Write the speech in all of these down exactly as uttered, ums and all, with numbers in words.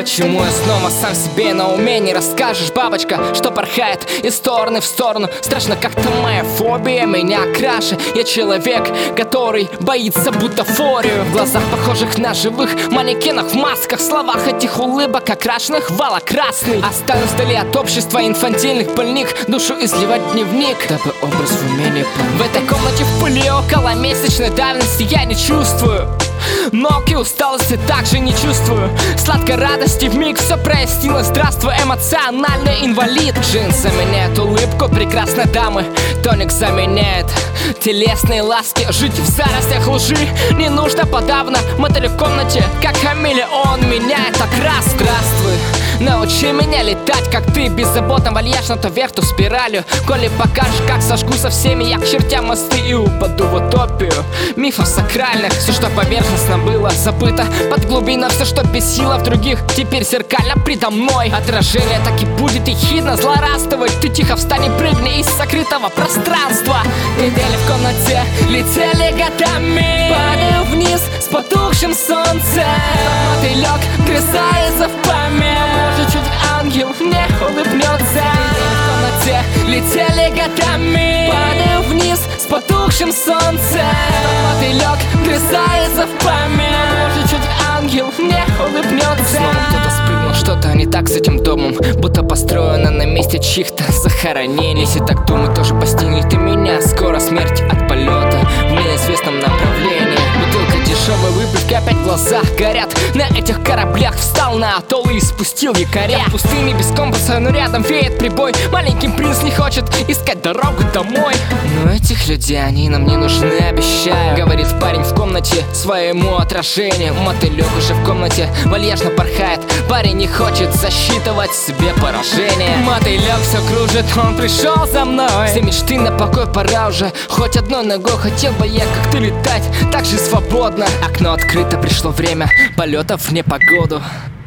Почему я снова сам себе на уме не расскажешь, бабочка, что порхает из стороны в сторону? Страшно как-то моя фобия меня краше. Я человек, который боится бутафорию. В глазах похожих на живых манекенах в масках, в словах этих улыбок окрашенных вала красный. Останусь вдали от общества инфантильных больных, душу изливать в дневник, дабы образ в уме не помнил. В этой комнате в пыли около месячной давности я не чувствую ног и усталости также не чувствую. Сладкой радости вмиг все прояснилось. Здравствуй, эмоциональный инвалид. Джинсы меняют улыбку прекрасной дамы, тоник заменяет телесные ласки. Жить в зарослях лжи не нужно подавно. Мотель в комнате, как хамелеон, меняет окрас. Здравствуй, научи меня летать, как ты, беззаботно вальяжно то вверх, то спиралью. Коли покажешь, как сожгу со всеми я к чертям мосты и упаду в утопию мифов сакральных. Все, что поверхностно было забыто под глубиной, все, что бесило в других, теперь зеркально предо мной. Отражение так и будет ехидно злорадствовать. Ты тихо встань и прыгни из сокрытого пространства. Недели в комнате летели годами, падаю вниз с потухшим солнцем. Мотылек грызается в память, может, чуть ангел мне улыбнется. Недели в комнате летели годами, падаю вниз с потухшим солнцем. Мотылек грызается в память, может, чуть ангел мне улыбнется. Снова кто-то спрыгнул, что-то не так с этим домом, будто построено на месте чьих-то захоронений. Если так думать, тоже постигнет и меня скоро смерть от полета в неизвестном направлении. Бутылка дешевой выпивки, опять в глазах горят. На этих кораблях встал на атолл и спустил якоря. Я в пустыне без компаса, но рядом веет прибой. Маленький принц не хочет искать дорогу домой. Но этих людей, они нам не нужны, обещаю, говорит парень в комнате своему отражению. Мотылек уже в комнате вальяжно порхает. Парень не хочет засчитывать себе поражение. Мотылек все кружит, он пришел за мной. Все мечты на покой, пора уже хоть одной ногой. Хотел бы я, как ты, летать так же свободно. Окно открыто, пришло время полетов в непогоду.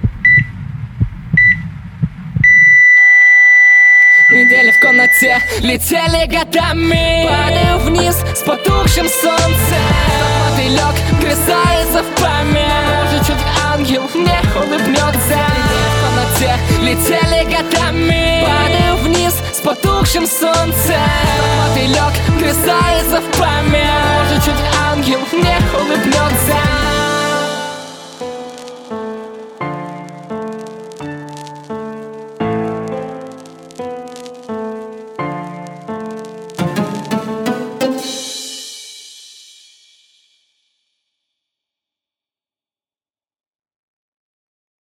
Недели в комнате летели годами, падаю вниз с потухшим солнцем. Мотылек грызается в память, может, чуть ангел мне улыбнется. Недели в комнате летели годами, падаю вниз с потухшим солнцем. Мотылек грызается в память.